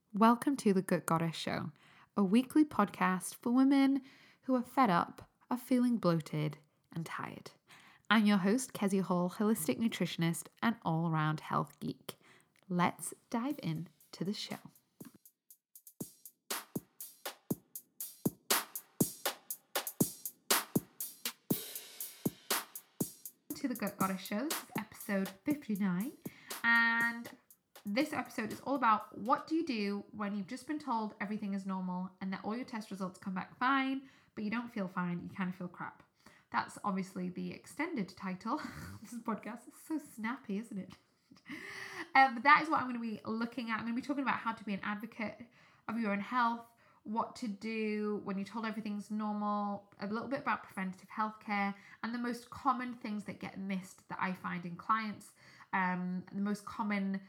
Welcome to the Good Goddess Show, a weekly podcast for women who are fed up of feeling bloated and tired. I'm your host, Kezia Hall, holistic nutritionist and all-around health geek. Let's dive into the show. To the Good Goddess Show, this is episode 59, and this episode is all about what do you do when you've just been told everything is normal and that all your test results come back fine, but you don't feel fine, you kind of feel crap. That's obviously the extended title. This podcast is so snappy, isn't it? But that is what I'm going to be looking at. I'm going to be talking about how to be an advocate of your own health, what to do when you're told everything's normal, a little bit about preventative healthcare, and the most common things that get missed that I find in clients, the most common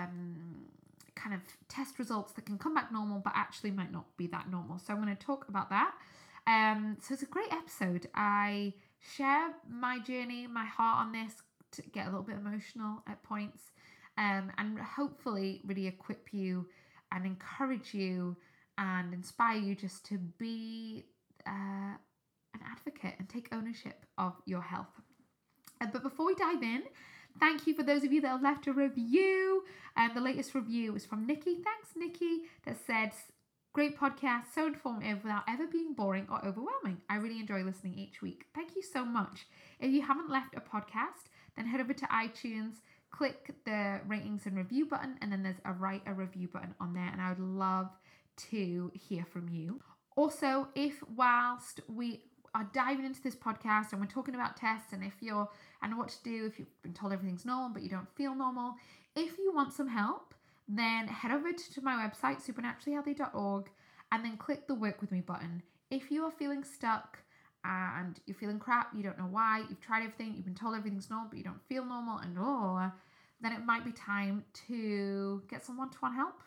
kind of test results that can come back normal but actually might not be that normal. So I'm going to talk about that. So it's a great episode. I share my journey, my heart on this, to get a little bit emotional at points, and hopefully really equip you and encourage you and inspire you just to be an advocate and take ownership of your health. But before we dive in, thank you for those of you that have left a review. The latest review was from Nikki. Thanks, Nikki, that said, great podcast, so informative without ever being boring or overwhelming. I really enjoy listening each week. Thank you so much. If you haven't left a podcast, then head over to iTunes, click the ratings and review button, and then there's a write a review button on there, and I would love to hear from you. Also, if whilst we are diving into this podcast and we're talking about tests and what to do if you've been told everything's normal but you don't feel normal, if you want some help, then head over to my website, supernaturallyhealthy.org, and then click the work with me button. If you are feeling stuck and you're feeling crap, you don't know why, you've tried everything, you've been told everything's normal but you don't feel normal, then it might be time to get some one-to-one help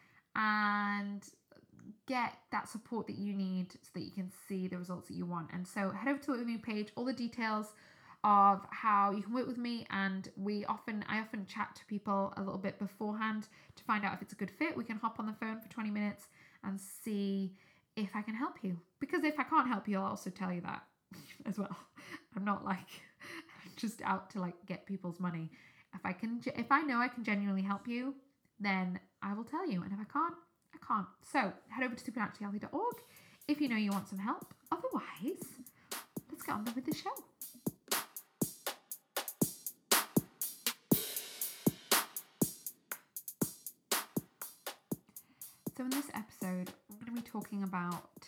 and get that support that you need so that you can see the results that you want. And so head over to the Work With Me page, all the details of how you can work with me, and I often chat to people a little bit beforehand to find out if it's a good fit. We can hop on the phone for 20 minutes and see if I can help you, because if I can't help you, I'll also tell you that as well. I'm not just out to get people's money. If I know I can genuinely help you, then I will tell you, and if I can't, I can't. So head over to supernaturallyhealthy.org if you know you want some help. Otherwise, let's get on with the show. So in this episode, we're going to be talking about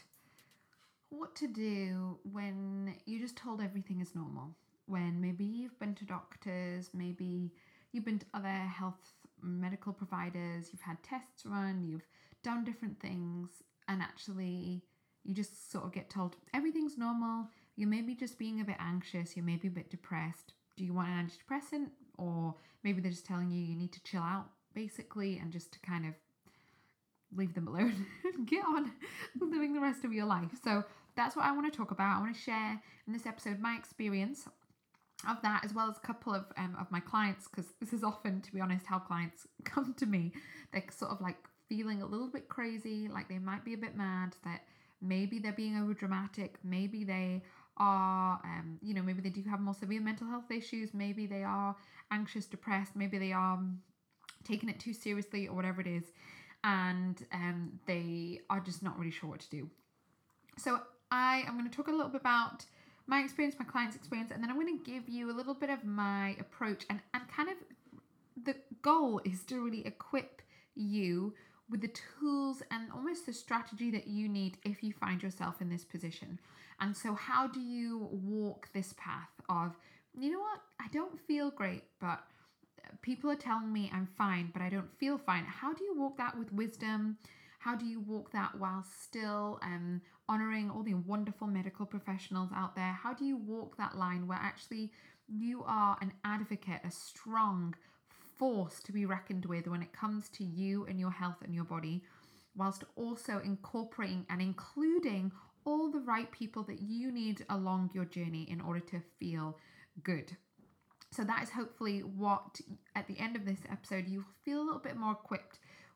what to do when you're just told everything is normal. When maybe you've been to doctors, maybe you've been to other health medical providers, you've had tests run, you've done different things, and actually you just sort of get told everything's normal. You may be just being a bit anxious, you may be a bit depressed. Do you want an antidepressant? Or maybe they're just telling you need to chill out, basically, and just to kind of leave them alone and get on living the rest of your life. So that's what I want to talk about. I want to share in this episode my experience of that, as well as a couple of my clients, because this is often, to be honest, how clients come to me. They're sort of feeling a little bit crazy, like they might be a bit mad, that maybe they're being over dramatic, maybe they are maybe they do have more severe mental health issues, maybe they are anxious, depressed, maybe they are taking it too seriously, or whatever it is, and they are just not really sure what to do. So I am going to talk a little bit about my experience, my client's experience, and then I'm going to give you a little bit of my approach, and kind of the goal is to really equip you with the tools and almost the strategy that you need if you find yourself in this position. And so how do you walk this path of, you know what, I don't feel great, but people are telling me I'm fine, but I don't feel fine. How do you walk that with wisdom? How do you walk that while still honoring all the wonderful medical professionals out there? How do you walk that line where actually you are an advocate, a strong force to be reckoned with when it comes to you and your health and your body, whilst also incorporating and including all the right people that you need along your journey in order to feel good? So that is hopefully what, at the end of this episode, you feel a little bit more equipped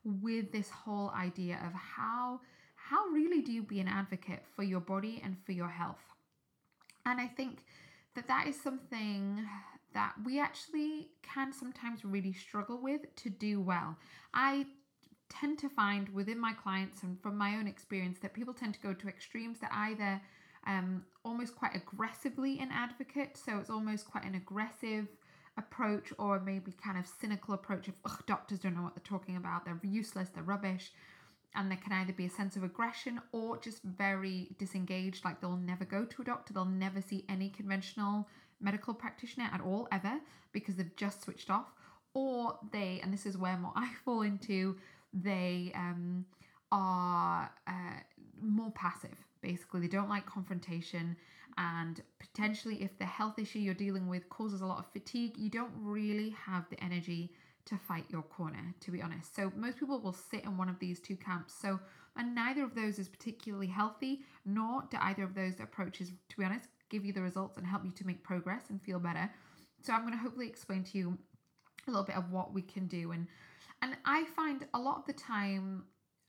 with this whole idea of how really do you be an advocate for your body and for your health. And I think that is something that we actually can sometimes really struggle with to do well. I tend to find within my clients and from my own experience that people tend to go to extremes that either almost quite aggressively an advocate, so it's almost quite an aggressive approach, or maybe kind of cynical approach of doctors don't know what they're talking about, they're useless, they're rubbish. And there can either be a sense of aggression or just very disengaged, like they'll never go to a doctor, they'll never see any conventional medical practitioner at all, ever, because they've just switched off. Or they, and this is where more I fall into, they are more passive. Basically, they don't like confrontation, and potentially if the health issue you're dealing with causes a lot of fatigue, you don't really have the energy to fight your corner, to be honest. So most people will sit in one of these two camps. So, and neither of those is particularly healthy, nor do either of those approaches, to be honest, give you the results and help you to make progress and feel better. So I'm going to hopefully explain to you a little bit of what we can do. And I find a lot of the time,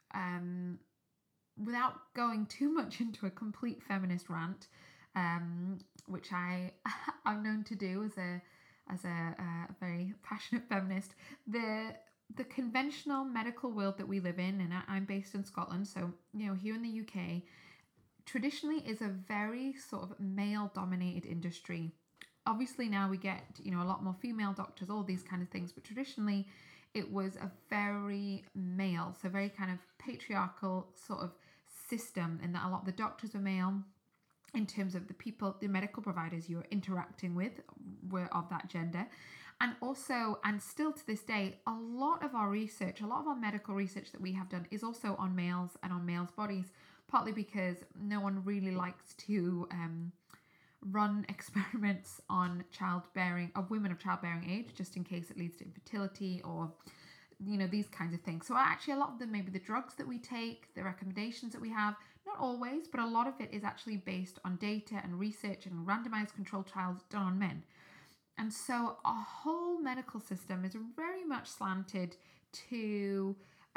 without going too much into a complete feminist rant, which I'm known to do as a very passionate feminist, the conventional medical world that we live in, and I'm based in Scotland, so here in the UK, traditionally is a very sort of male-dominated industry. Obviously now we get a lot more female doctors, all these kind of things, but traditionally it was a very male, so very kind of patriarchal sort of system, in that a lot of the doctors were male. In terms of the people, the medical providers you're interacting with were of that gender. And also, and still to this day, a lot of our research, a lot of our medical research that we have done is also on males and on males' bodies, partly because no one really likes to run experiments on women of childbearing age, just in case it leads to infertility or these kinds of things. So actually a lot of them, maybe the drugs that we take, the recommendations that we have, not always, but a lot of it is actually based on data and research and randomized controlled trials done on men. And so our whole medical system is very much slanted to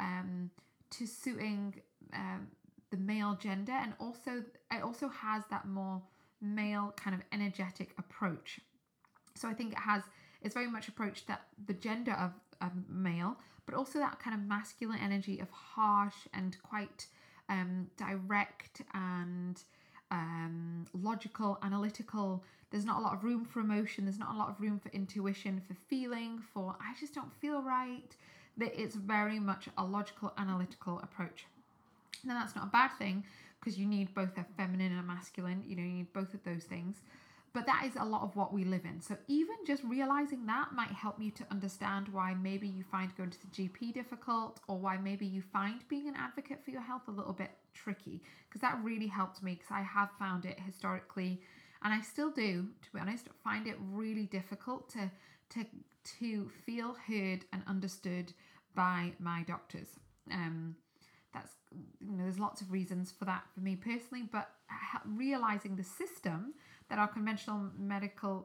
suiting the male gender, and also it also has that more male kind of energetic approach. So I think it's very much approached that the gender of male, but also that kind of masculine energy of harsh and quite direct and logical, analytical. There's not a lot of room for emotion. There's not a lot of room for intuition, for feeling, for I just don't feel right. That it's very much a logical, analytical approach. Now that's not a bad thing, because you need both a feminine and a masculine. You need both of those things. But that is a lot of what we live in. So even just realizing that might help you to understand why maybe you find going to the GP difficult, or why maybe you find being an advocate for your health a little bit tricky. Because that really helped me, because I have found it historically, and I still do, to be honest, find it really difficult to feel heard and understood by my doctors. That's there's lots of reasons for that for me personally, but realizing the system that our conventional medical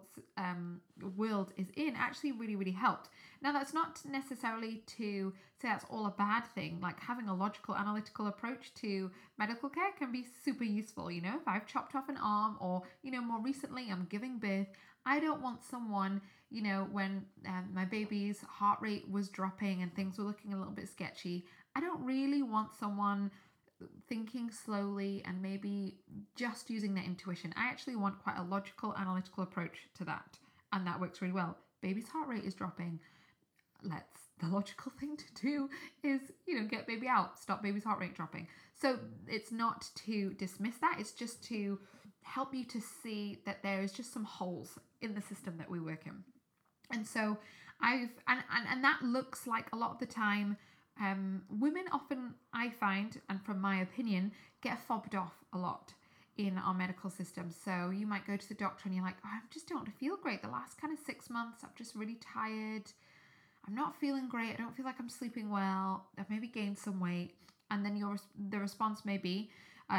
world is in actually really, really helped. Now, that's not necessarily to say that's all a bad thing. Like, having a logical, analytical approach to medical care can be super useful. If I've chopped off an arm, or, more recently I'm giving birth, I don't want someone, when my baby's heart rate was dropping and things were looking a little bit sketchy, I don't really want someone thinking slowly and maybe just using their intuition. I actually want quite a logical, analytical approach to that, and that works really well. Baby's heart rate is dropping. The logical thing to do is, get baby out, stop baby's heart rate dropping. So it's not to dismiss that, it's just to help you to see that there is just some holes in the system that we work in. And so and that looks like a lot of the time, women often, I find, and from my opinion, get fobbed off a lot in our medical system. So you might go to the doctor and you're like, I just don't feel great. The last kind of 6 months, I'm just really tired. I'm not feeling great. I don't feel like I'm sleeping well. I've maybe gained some weight. And then the response may be,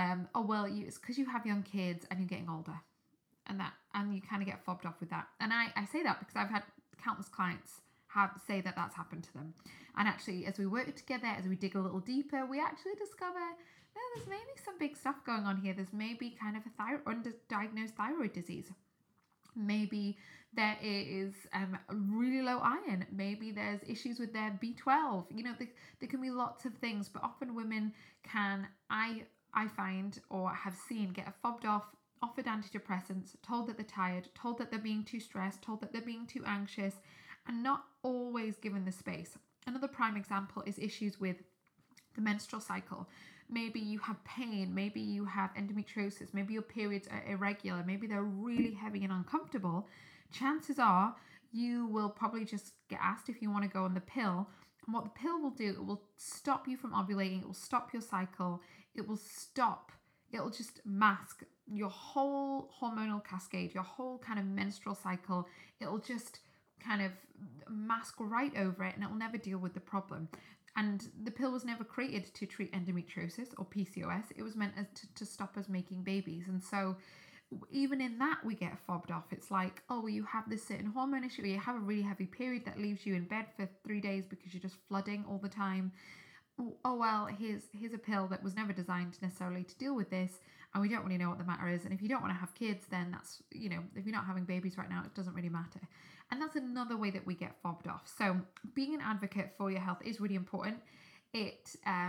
it's because you have young kids and you're getting older. And you kind of get fobbed off with that. And I say that because I've had countless clients say that that's happened to them. And actually, as we work together, as we dig a little deeper, we actually discover there's maybe some big stuff going on here. There's maybe kind of a underdiagnosed thyroid disease. Maybe there is really low iron. Maybe there's issues with their B12. There can be lots of things, but often women can, I find or have seen, get fobbed off, offered antidepressants, told that they're tired, told that they're being too stressed, told that they're being too anxious, and not always given the space. Another prime example is issues with the menstrual cycle. Maybe you have pain, maybe you have endometriosis, maybe your periods are irregular, maybe they're really heavy and uncomfortable. Chances are you will probably just get asked if you want to go on the pill. And what the pill will do, it will stop you from ovulating, it will stop your cycle, it'll just mask your whole hormonal cascade, your whole kind of menstrual cycle. It'll just kind of mask right over it, and it will never deal with the problem. And the pill was never created to treat endometriosis or PCOS. It was meant to stop us making babies. And so even in that, we get fobbed off. It's like, oh, you have this certain hormone issue, or you have a really heavy period that leaves you in bed for 3 days because you're just flooding all the time. Oh, well, here's a pill that was never designed necessarily to deal with this, and we don't really know what the matter is. And if you don't want to have kids, then that's, if you're not having babies right now, it doesn't really matter. And that's another way that we get fobbed off. So being an advocate for your health is really important. It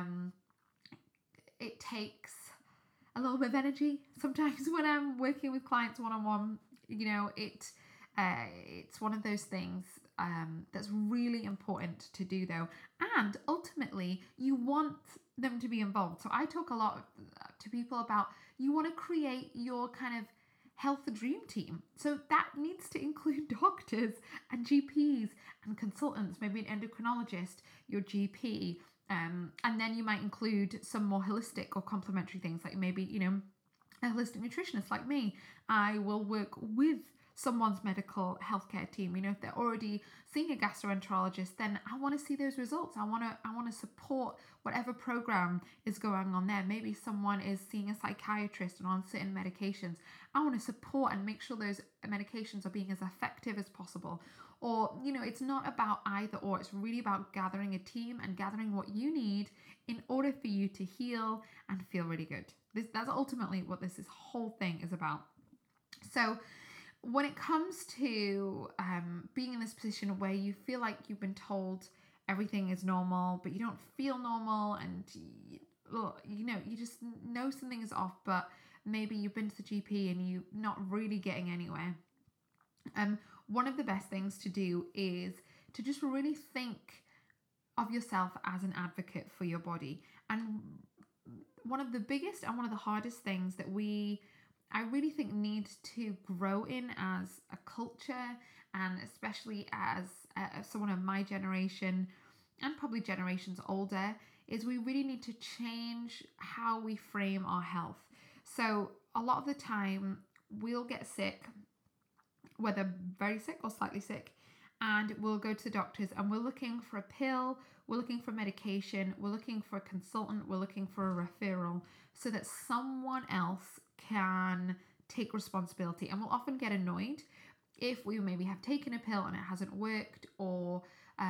takes a little bit of energy sometimes when I'm working with clients one-on-one. It's one of those things that's really important to do, though. And ultimately, you want them to be involved. So I talk a lot to people about, you want to create your kind of health dream team. So that needs to include doctors and GPs and consultants, maybe an endocrinologist, your GP, and then you might include some more holistic or complementary things, like maybe, a holistic nutritionist like me. I will work with someone's medical healthcare team. If they're already seeing a gastroenterologist, then I want to see those results. I want to support whatever program is going on there. Maybe someone is seeing a psychiatrist and on certain medications. I want to support and make sure those medications are being as effective as possible. Or, it's not about either or. It's really about gathering a team and gathering what you need in order for you to heal and feel really good. That's ultimately what this whole thing is about. So when it comes to being in this position where you feel like you've been told everything is normal, but you don't feel normal, and you just know something is off, but maybe you've been to the GP and you're not really getting anywhere. One of the best things to do is to just really think of yourself as an advocate for your body. And one of the biggest and one of the hardest things that I really think needs to grow in as a culture, and especially as someone of my generation and probably generations older, is we really need to change how we frame our health. So a lot of the time we'll get sick, whether very sick or slightly sick, and we'll go to the doctors and we're looking for a pill, we're looking for medication, we're looking for a consultant, we're looking for a referral, so that someone else can take responsibility. And we'll often get annoyed if we maybe have taken a pill and it hasn't worked, or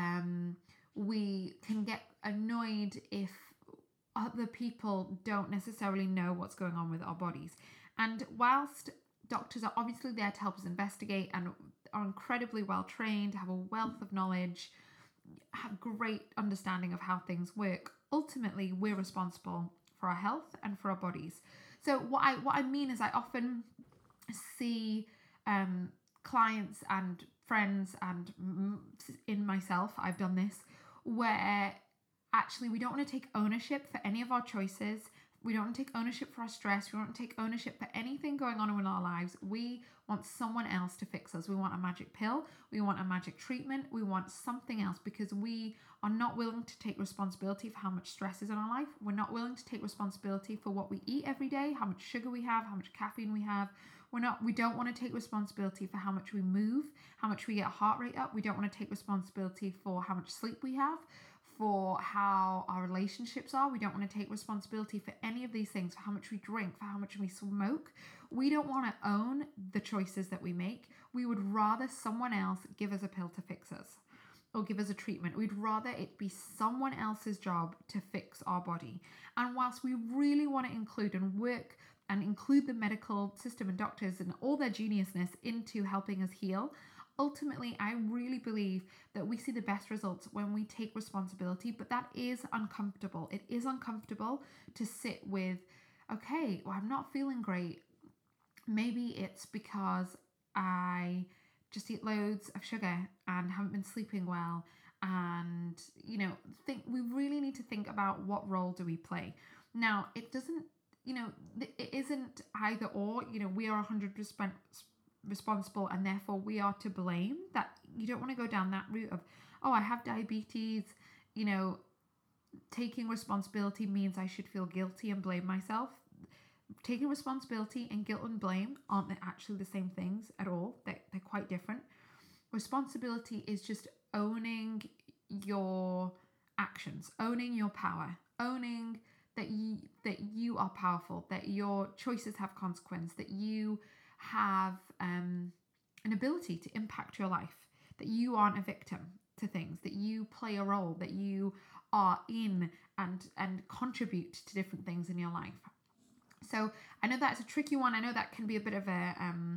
we can get annoyed if other people don't necessarily know what's going on with our bodies. And whilst doctors are obviously there to help us investigate and are incredibly well trained, have a wealth of knowledge, have great understanding of how things work, ultimately we're responsible for our health and for our bodies. So what I mean is, I often see clients and friends, and in myself, I've done this, where actually we don't want to take ownership for any of our choices. We don't want to take ownership for our stress. We don't want to take ownership for anything going on in our lives. We want someone else to fix us. We want a magic pill. We want a magic treatment. We want something else, because we are not willing to take responsibility for how much stress is in our life. We're not willing to take responsibility for what we eat every day, how much sugar we have, how much caffeine we have. We don't want to take responsibility for how much we move, how much we get heart rate up. We don't want to take responsibility for how much sleep we have, for how our relationships are. We don't want to take responsibility for any of these things, for how much we drink, for how much we smoke. We don't want to own the choices that we make. We would rather someone else give us a pill to fix us. or give us a treatment. We'd rather it be someone else's job to fix our body. And whilst we really want to include and work and include the medical system and doctors and all their geniusness into helping us heal, ultimately, I really believe that we see the best results when we take responsibility, but that is uncomfortable. It is uncomfortable to sit with, okay, well, I'm not feeling great. Maybe it's because I just eat loads of sugar and haven't been sleeping well. And, we really need to think about what role do we play. Now, it doesn't, it isn't either or, we are 100% responsible and therefore we are to blame. That you don't want to go down that route of, oh, I have diabetes, taking responsibility means I should feel guilty and blame myself. Taking responsibility and guilt and blame aren't actually the same things at all. They're quite different. Responsibility is just owning your actions, owning your power, owning that you are powerful, that your choices have consequence, that you have an ability to impact your life, that you aren't a victim to things, that you play a role, that you are in and contribute to different things in your life. So I know that's a tricky one. I know that can be a bit of a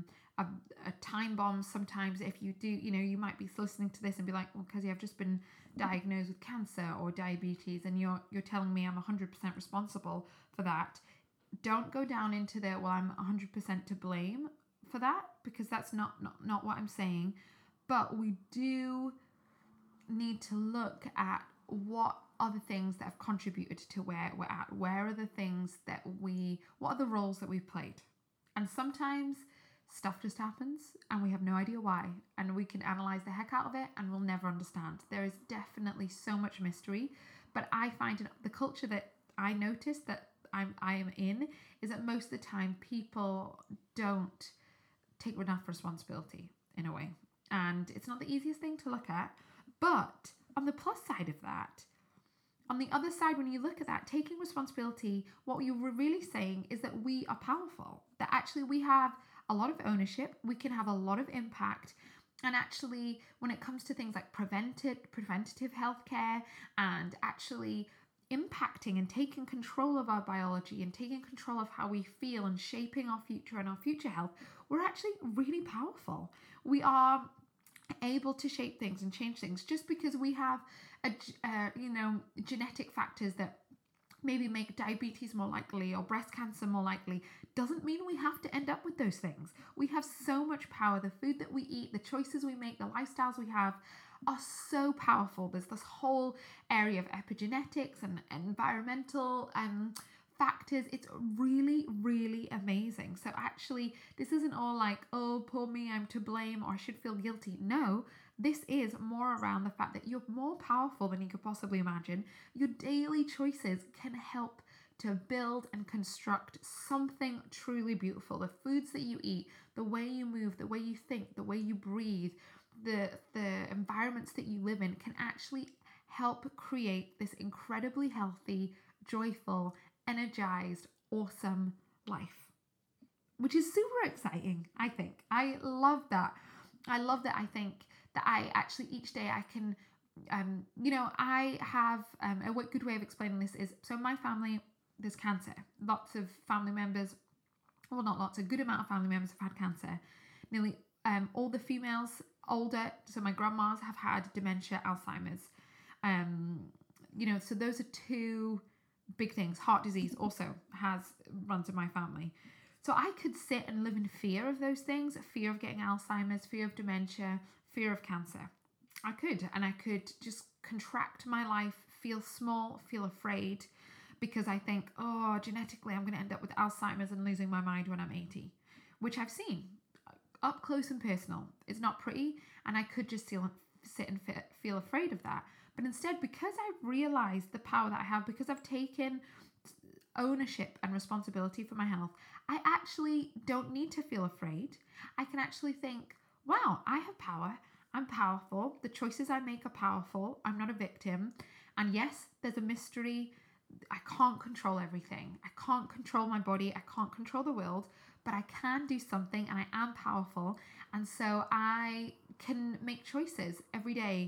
time bomb sometimes. If you do, you might be listening to this and be like, well, Kezia, I've just been diagnosed with cancer or diabetes, and you're telling me I'm 100% responsible for that. Don't go down into the, well, I'm 100% to blame for that, because that's not what I'm saying. But we do need to look at what are the things that have contributed to where we're at. Where are the things that what are the roles that we've played? And sometimes stuff just happens and we have no idea why. And we can analyze the heck out of it and we'll never understand. There is definitely so much mystery. But I find in the culture that I notice that I am in is that most of the time people don't take enough responsibility in a way. And it's not the easiest thing to look at. But on the plus side of that, on the other side, when you look at that, taking responsibility, what you were really saying is that we are powerful, that actually we have a lot of ownership, we can have a lot of impact. And actually, when it comes to things like preventative healthcare and actually impacting and taking control of our biology and taking control of how we feel and shaping our future and our future health, we're actually really powerful. We are able to shape things and change things. Just because we have genetic factors that maybe make diabetes more likely or breast cancer more likely doesn't mean we have to end up with those things. We have so much power. The food that we eat, the choices we make, the lifestyles we have are so powerful. There's this whole area of epigenetics and environmental factors. It's really, really amazing. So actually, this isn't all like, oh, poor me, I'm to blame, or I should feel guilty. No, this is more around the fact that you're more powerful than you could possibly imagine. Your daily choices can help to build and construct something truly beautiful. The foods that you eat, the way you move, the way you think, the way you breathe, the environments that you live in can actually help create this incredibly healthy, joyful, energized, awesome life, which is super exciting. I think I love that. I think that I actually each day I can I have a good way of explaining this is, so my family, there's cancer. Lots of family members, well, not lots, a good amount of family members have had cancer. Nearly all the females older, so my grandmas, have had dementia, Alzheimer's. So those are two big things. Heart disease also runs in my family. So I could sit and live in fear of those things, fear of getting Alzheimer's, fear of dementia, fear of cancer. I could just contract my life, feel small, feel afraid, because I think, oh, genetically I'm going to end up with Alzheimer's and losing my mind when I'm 80, which I've seen up close and personal. It's not pretty, and I could just sit and feel afraid of that. But instead, because I've realized the power that I have, because I've taken ownership and responsibility for my health, I actually don't need to feel afraid. I can actually think, wow, I have power. I'm powerful. The choices I make are powerful. I'm not a victim. And yes, there's a mystery. I can't control everything. I can't control my body. I can't control the world, but I can do something, and I am powerful. And so I can make choices every day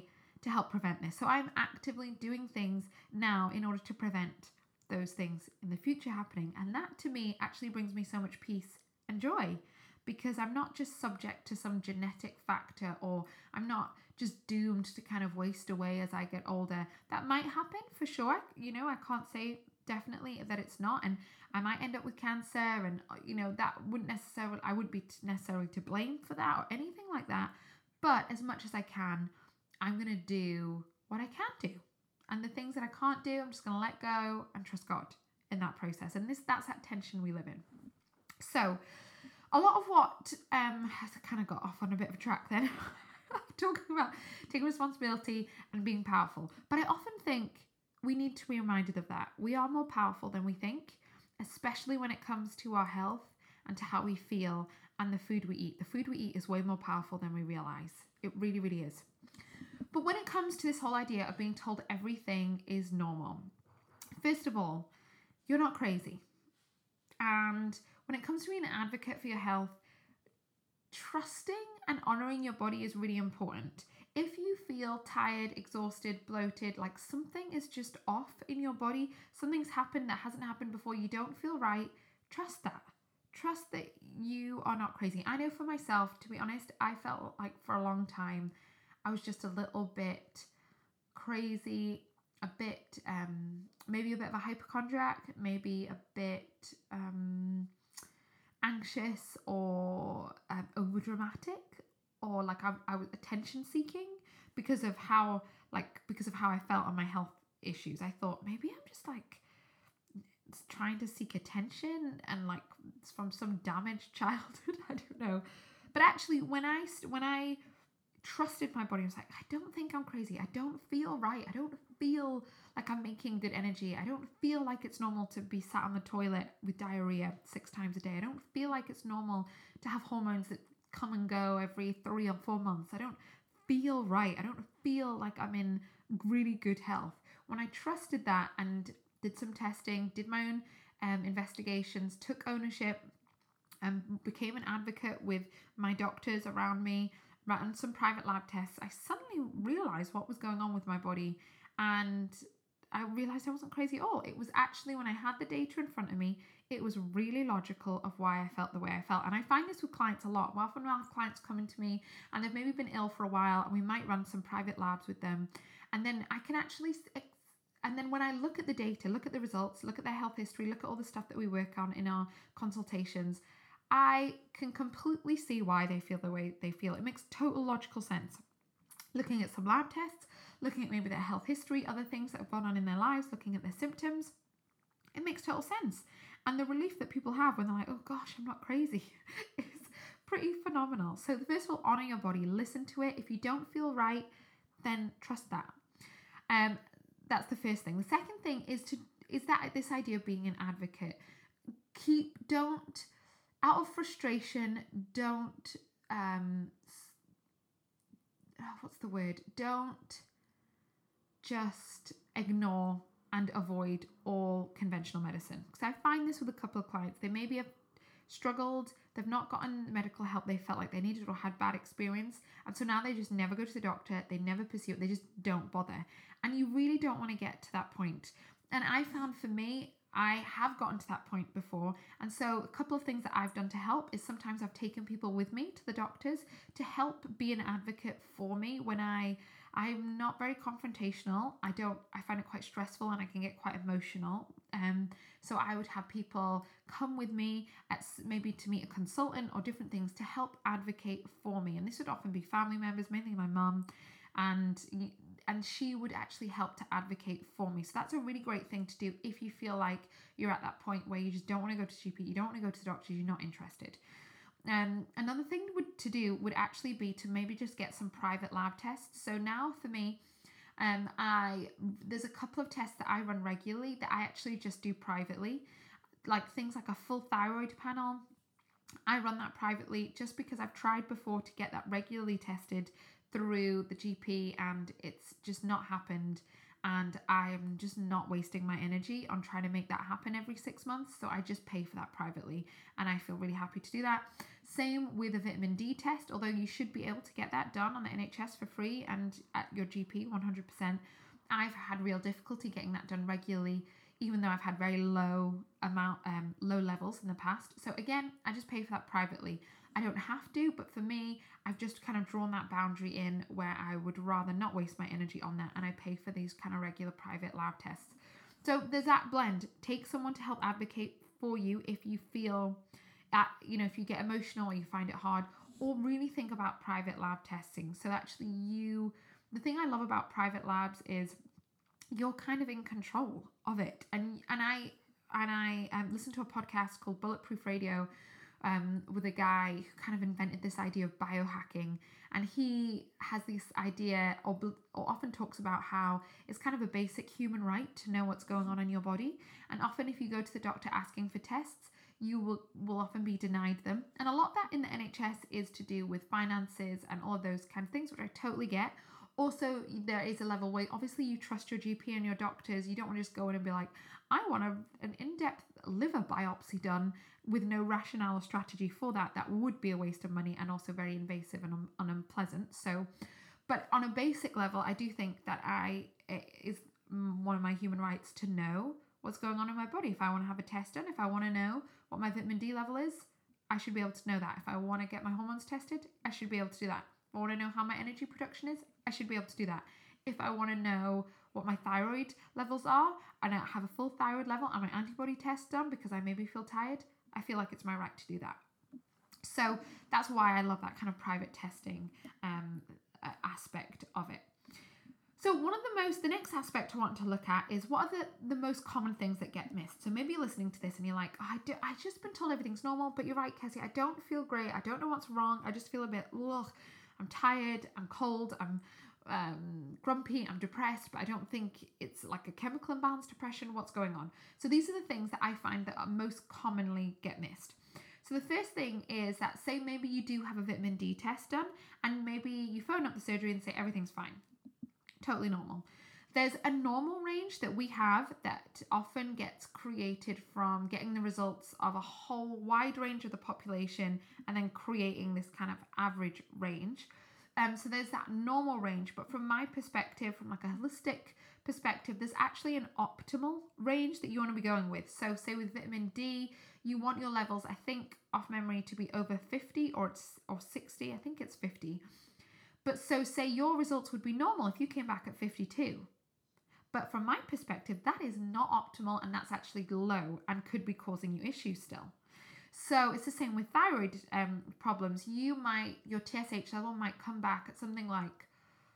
to help prevent this. So I'm actively doing things now in order to prevent those things in the future happening. And that to me actually brings me so much peace and joy, because I'm not just subject to some genetic factor, or I'm not just doomed to kind of waste away as I get older. That might happen for sure. I can't say definitely that it's not, and I might end up with cancer, and that I wouldn't be necessarily to blame for that or anything like that. But as much as I can, I'm going to do what I can do. And the things that I can't do, I'm just going to let go and trust God in that process. And that's that tension we live in. So a lot of what has kind of got off on a bit of a track then, talking about taking responsibility and being powerful. But I often think we need to be reminded of that. We are more powerful than we think, especially when it comes to our health and to how we feel and the food we eat. The food we eat is way more powerful than we realize. It really, really is. But when it comes to this whole idea of being told everything is normal, first of all, you're not crazy. And when it comes to being an advocate for your health, trusting and honoring your body is really important. If you feel tired, exhausted, bloated, like something is just off in your body, something's happened that hasn't happened before, you don't feel right, trust that. Trust that you are not crazy. I know for myself, to be honest, I felt like for a long time, I was just a little bit crazy, a bit, maybe a bit of a hypochondriac, maybe a bit anxious or over dramatic, or like I was attention seeking because of how I felt on my health issues. I thought maybe I'm just like trying to seek attention and like it's from some damaged childhood. I don't know. But actually when I trusted my body, I was like, I don't think I'm crazy. I don't feel right. I don't feel like I'm making good energy. I don't feel like it's normal to be sat on the toilet with diarrhea 6 times a day. I don't feel like it's normal to have hormones that come and go every 3 or 4 months. I don't feel right. I don't feel like I'm in really good health. When I trusted that and did some testing, did my own investigations, took ownership, and became an advocate with my doctors around me, ran some private lab tests, I suddenly realized what was going on with my body, and I realized I wasn't crazy at all. It was actually, when I had the data in front of me, it was really logical of why I felt the way I felt. And I find this with clients a lot. Often I'll have clients coming to me and they've maybe been ill for a while, and we might run some private labs with them, and then I can actually, and then when I look at the data, look at the results, look at their health history, look at all the stuff that we work on in our consultations, I can completely see why they feel the way they feel. It makes total logical sense. Looking at some lab tests, looking at maybe their health history, other things that have gone on in their lives, looking at their symptoms, it makes total sense. And the relief that people have when they're like, oh gosh, I'm not crazy, is pretty phenomenal. So first of all, honor your body, listen to it. If you don't feel right, then trust that. That's the first thing. The second thing is this idea of being an advocate. Out of frustration, don't don't just ignore and avoid all conventional medicine. Because I find this with a couple of clients. They maybe have struggled, they've not gotten the medical help they felt like they needed or had bad experience, and so now they just never go to the doctor, they never pursue it, they just don't bother. And you really don't want to get to that point. And I found for me, I have gotten to that point before, and so a couple of things that I've done to help is sometimes I've taken people with me to the doctors to help be an advocate for me when I'm not very confrontational. I find it quite stressful and I can get quite emotional. So I would have people come with me maybe to meet a consultant or different things to help advocate for me. And this would often be family members, mainly my mum, and she would actually help to advocate for me. So that's a really great thing to do if you feel like you're at that point where you just don't want to go to GP, you don't want to go to the doctor, you're not interested. Another thing to do would actually be to maybe just get some private lab tests. So now for me, there's a couple of tests that I run regularly that I actually just do privately, like things like a full thyroid panel. I run that privately just because I've tried before to get that regularly tested through the GP and it's just not happened. and I'm just not wasting my energy on trying to make that happen every 6 months. So I just pay for that privately, and I feel really happy to do that. Same with a vitamin D test, although you should be able to get that done on the NHS for free and at your GP 100%. I've had real difficulty getting that done regularly, even though I've had very low levels in the past. So again, I just pay for that privately. I don't have to, but for me, I've just kind of drawn that boundary in where I would rather not waste my energy on that, and I pay for these kind of regular private lab tests. So there's that blend. Take someone to help advocate for you if you feel that, if you get emotional or you find it hard, or really think about private lab testing. So actually the thing I love about private labs is you're kind of in control of it. And I listened to a podcast called Bulletproof Radio with a guy who kind of invented this idea of biohacking, and he has this idea or often talks about how it's kind of a basic human right to know what's going on in your body, and often if you go to the doctor asking for tests, you will often be denied them. And a lot of that in the NHS is to do with finances and all of those kind of things, which I totally get. Also, there is a level where obviously you trust your GP and your doctors. You don't want to just go in and be like, I want an in-depth liver biopsy done with no rationale or strategy for that. That would be a waste of money and also very invasive and unpleasant. So, but on a basic level, I do think that it is one of my human rights to know what's going on in my body. If I want to have a test done, if I want to know what my vitamin D level is, I should be able to know that. If I want to get my hormones tested, I should be able to do that. If I want to know how my energy production is, I should be able to do that. If I want to know what my thyroid levels are and I have a full thyroid level and my antibody test done because I maybe feel tired, I feel like it's my right to do that. So that's why I love that kind of private testing aspect of it. So the next aspect I want to look at is what are the most common things that get missed. So maybe you're listening to this and you're like, I've just been told everything's normal, but you're right, Kezia, I don't feel great. I don't know what's wrong. I just feel a bit, I'm tired, I'm cold, I'm grumpy, I'm depressed, but I don't think it's like a chemical imbalance depression. What's going on? So these are the things that I find that are most commonly get missed. So the first thing is that, say maybe you do have a vitamin D test done and maybe you phone up the surgery and say everything's fine. Totally normal. There's a normal range that we have that often gets created from getting the results of a whole wide range of the population and then creating this kind of average range. So there's that normal range, but from my perspective, from like a holistic perspective, there's actually an optimal range that you want to be going with. So say with vitamin D, you want your levels, I think off memory, to be over 50 or 60. I think it's 50. But so say your results would be normal if you came back at 52. But from my perspective, that is not optimal, and that's actually low and could be causing you issues still. So it's the same with thyroid problems. Your TSH level might come back at something like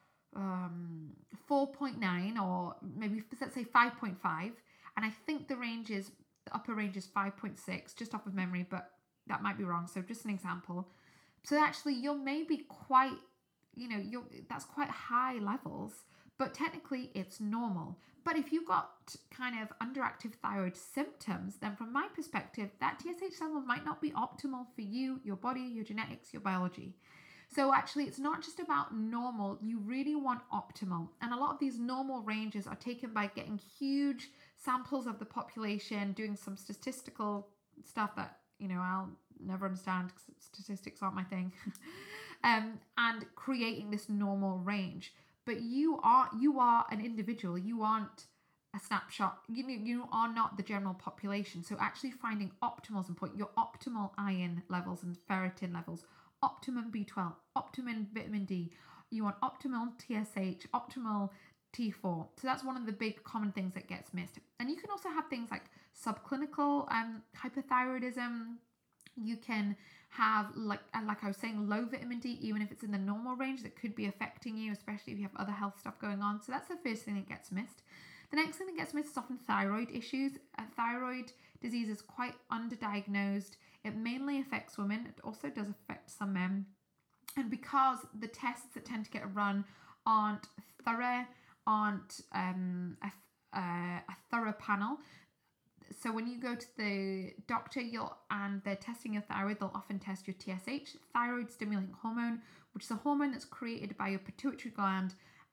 4.9 or maybe let's say 5.5. And I think the upper range is 5.6, just off of memory, but that might be wrong. So just an example. So actually you're maybe quite, that's quite high levels, but technically it's normal. But if you've got kind of underactive thyroid symptoms, then from my perspective, that TSH level might not be optimal for you, your body, your genetics, your biology. So actually, it's not just about normal. You really want optimal. And a lot of these normal ranges are taken by getting huge samples of the population, doing some statistical stuff that, I'll never understand because statistics aren't my thing, and creating this normal range. But you are an individual. You aren't a snapshot. You are not the general population. So actually finding optimal is important. Your optimal iron levels and ferritin levels, optimum B12, optimum vitamin D. You want optimal TSH, optimal T4. So that's one of the big common things that gets missed. And you can also have things like subclinical hypothyroidism. You can have, like I was saying, low vitamin D, even if it's in the normal range, that could be affecting you, especially if you have other health stuff going on. So that's the first thing that gets missed. The next thing that gets missed is often thyroid issues. Thyroid disease is quite underdiagnosed. It mainly affects women. It also does affect some men. And because the tests that tend to get run aren't thorough, aren't a thorough panel. So when you go to the doctor and they're testing your thyroid, they'll often test your TSH, thyroid stimulating hormone, which is a hormone that's created by your pituitary gland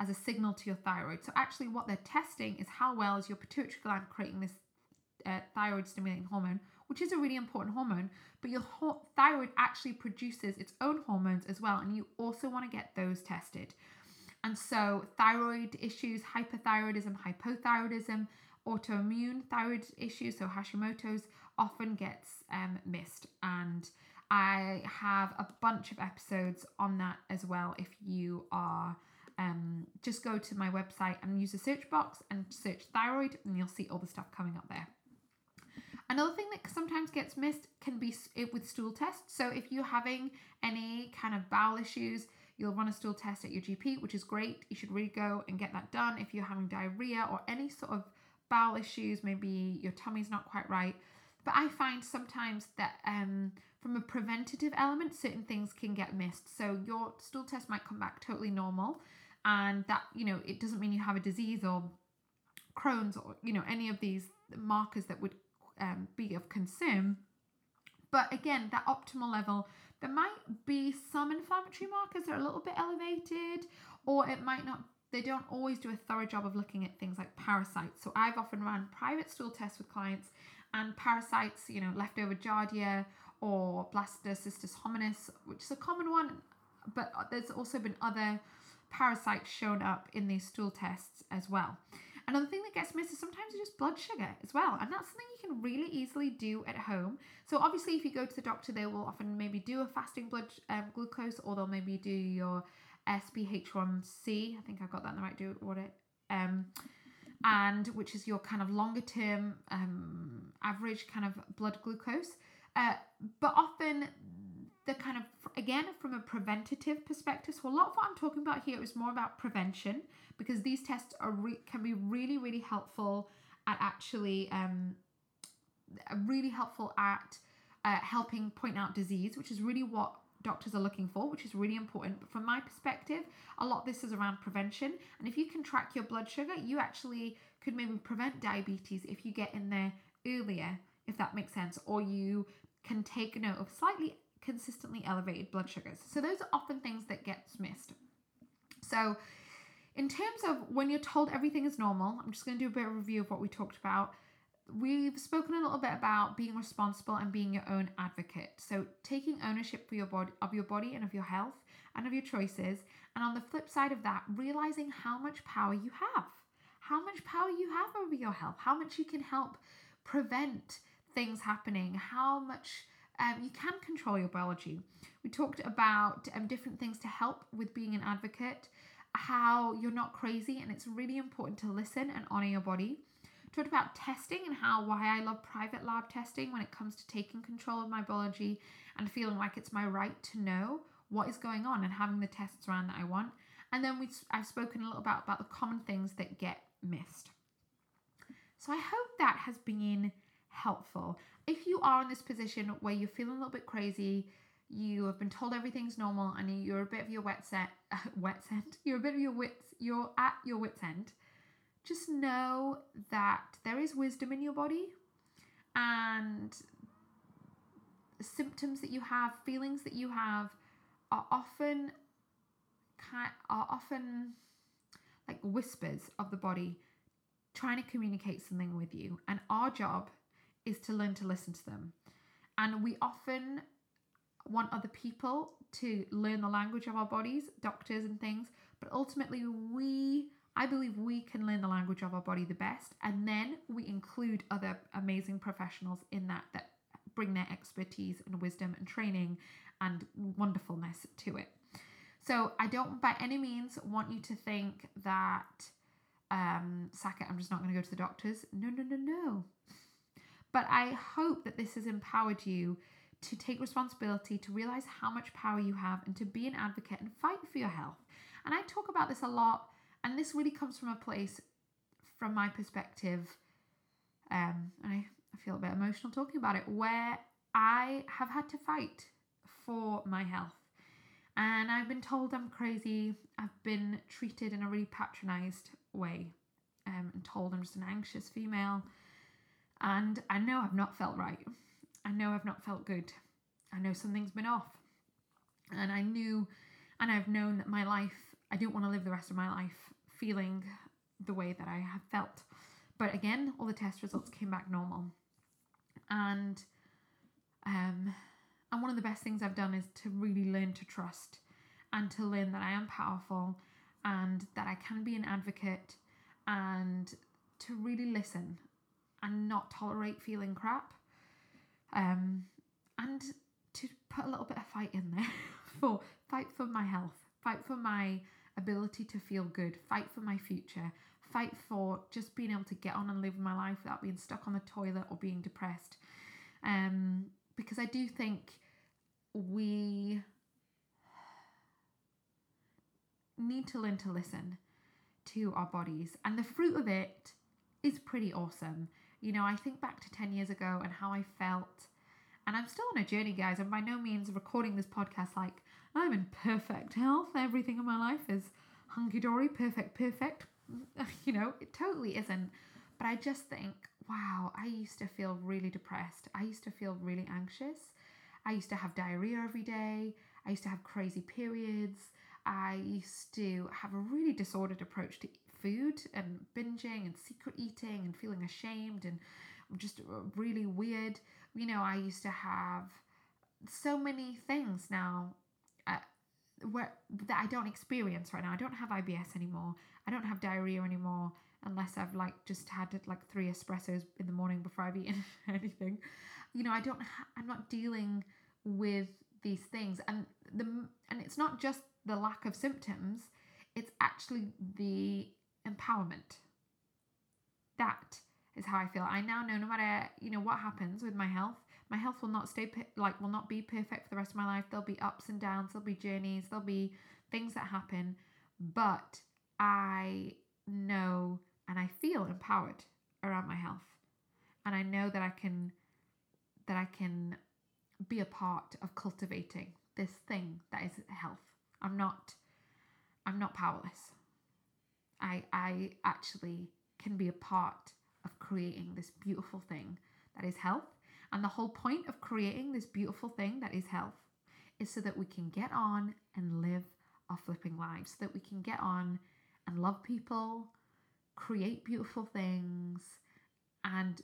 as a signal to your thyroid. So actually what they're testing is how well is your pituitary gland creating this thyroid stimulating hormone, which is a really important hormone, but your thyroid actually produces its own hormones as well, and you also want to get those tested. And so thyroid issues, hyperthyroidism, hypothyroidism, autoimmune thyroid issues, so Hashimoto's, often gets missed. And I have a bunch of episodes on that as well. If you are, just go to my website and use the search box and search thyroid, and you'll see all the stuff coming up there. Another thing that sometimes gets missed can be with stool tests. So if you're having any kind of bowel issues, you'll run a stool test at your GP, which is great. You should really go and get that done. If you're having diarrhea or any sort of bowel issues, maybe your tummy's not quite right. But I find sometimes that from a preventative element, certain things can get missed. So your stool test might come back totally normal, and that, it doesn't mean you have a disease or Crohn's or, any of these markers that would be of concern. But again, that optimal level, there might be some inflammatory markers that are a little bit elevated, or it might not. They don't always do a thorough job of looking at things like parasites. So I've often run private stool tests with clients, and parasites, leftover Giardia or Blastocystis hominis, which is a common one, but there's also been other parasites shown up in these stool tests as well. Another thing that gets missed is sometimes just blood sugar as well. And that's something you can really easily do at home. So obviously if you go to the doctor, they will often maybe do a fasting blood glucose, or they'll maybe do your SpH1C. I think I got that in the right order. And which is your kind of longer term average kind of blood glucose. But often the kind of, again, from a preventative perspective, so a lot of what I'm talking about here is more about prevention, because these tests can be really, really helpful at actually helping point out disease, which is really what doctors are looking for, which is really important. But from my perspective, a lot of this is around prevention. And if you can track your blood sugar, you actually could maybe prevent diabetes if you get in there earlier, if that makes sense, or you can take note of slightly consistently elevated blood sugars. So those are often things that gets missed. So in terms of when you're told everything is normal, I'm just going to do a bit of a review of what we talked about. We've spoken a little bit about being responsible and being your own advocate. So taking ownership for your body and of your health and of your choices. And on the flip side of that, realizing how much power you have. How much power you have over your health. How much you can help prevent things happening. How much you can control your biology. We talked about different things to help with being an advocate. How you're not crazy, and it's really important to listen and honor your body. Talked about testing and why I love private lab testing when it comes to taking control of my biology and feeling like it's my right to know what is going on and having the tests around that I want. And then I've spoken a little about the common things that get missed. So I hope that has been helpful. If you are in this position where you're feeling a little bit crazy, you have been told everything's normal, and you're a bit of your you're at your wit's end, just know that there is wisdom in your body, and symptoms that you have, feelings that you have are often like whispers of the body trying to communicate something with you, and our job is to learn to listen to them. And we often want other people to learn the language of our bodies, doctors and things, but ultimately I believe we can learn the language of our body the best, and then we include other amazing professionals in that bring their expertise and wisdom and training and wonderfulness to it. So I don't by any means want you to think that Sackett, I'm just not going to go to the doctors. No. But I hope that this has empowered you to take responsibility, to realize how much power you have, and to be an advocate and fight for your health. And I talk about this a lot, and this really comes from a place, from my perspective, and I feel a bit emotional talking about it, where I have had to fight for my health. And I've been told I'm crazy. I've been treated in a really patronized way, and told I'm just an anxious female. And I know I've not felt right. I know I've not felt good. I know something's been off. And I've known that my life, I don't want to live the rest of my life feeling the way that I have felt. But again, all the test results came back normal. And one of the best things I've done is to really learn to trust and to learn that I am powerful and that I can be an advocate, and to really listen and not tolerate feeling crap, and to put a little bit of fight in there fight for my health, fight for my ability to feel good, fight for my future, fight for just being able to get on and live my life without being stuck on the toilet or being depressed. Because I do think we need to learn to listen to our bodies, and the fruit of it is pretty awesome. You know, I think back to 10 years ago and how I felt, and I'm still on a journey, guys. I'm by no means recording this podcast like I'm in perfect health, everything in my life is hunky-dory, perfect. You know, it totally isn't. But I just think, wow, I used to feel really depressed. I used to feel really anxious. I used to have diarrhea every day. I used to have crazy periods. I used to have a really disordered approach to food and binging and secret eating and feeling ashamed and just really weird. You know, I used to have so many things now that I don't experience right now. I don't have IBS anymore. I don't have diarrhea anymore unless I've just had 3 espressos in the morning before I've eaten anything. You know, I'm not dealing with these things, and it's not just the lack of symptoms, it's actually the empowerment. That is how I feel. I now know no matter, what happens with my health will not will not be perfect for the rest of my life. There'll be ups and downs, there'll be journeys, there'll be things that happen, but I know and I feel empowered around my health. And I know that I can be a part of cultivating this thing that is health. I'm not powerless. I actually can be a part of creating this beautiful thing that is health. And the whole point of creating this beautiful thing that is health is so that we can get on and live our flipping lives, so that we can get on and love people, create beautiful things, and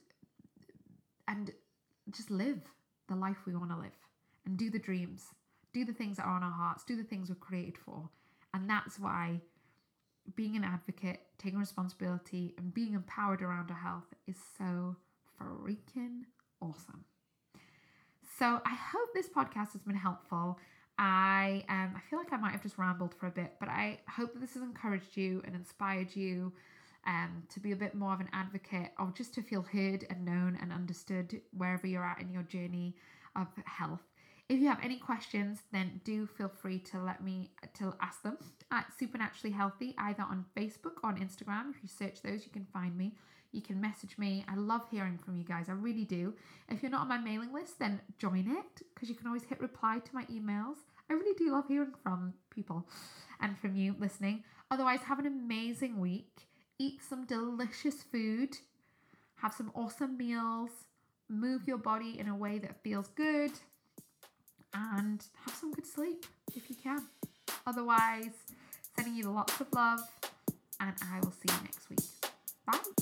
just live the life we want to live, and do the dreams, do the things that are on our hearts, do the things we're created for. And that's why being an advocate, taking responsibility, and being empowered around our health is so freaking awesome. So I hope this podcast has been helpful. I feel like I might have just rambled for a bit, but I hope that this has encouraged you and inspired you to be a bit more of an advocate, or just to feel heard and known and understood wherever you're at in your journey of health. If you have any questions, then do feel free to ask them at Supernaturally Healthy, either on Facebook or on Instagram. If you search those, you can find me. You can message me. I love hearing from you guys. I really do. If you're not on my mailing list, then join it, because you can always hit reply to my emails. I really do love hearing from people and from you listening. Otherwise, have an amazing week. Eat some delicious food. Have some awesome meals. Move your body in a way that feels good. And have some good sleep if you can. Otherwise, sending you lots of love, and I will see you next week. Bye.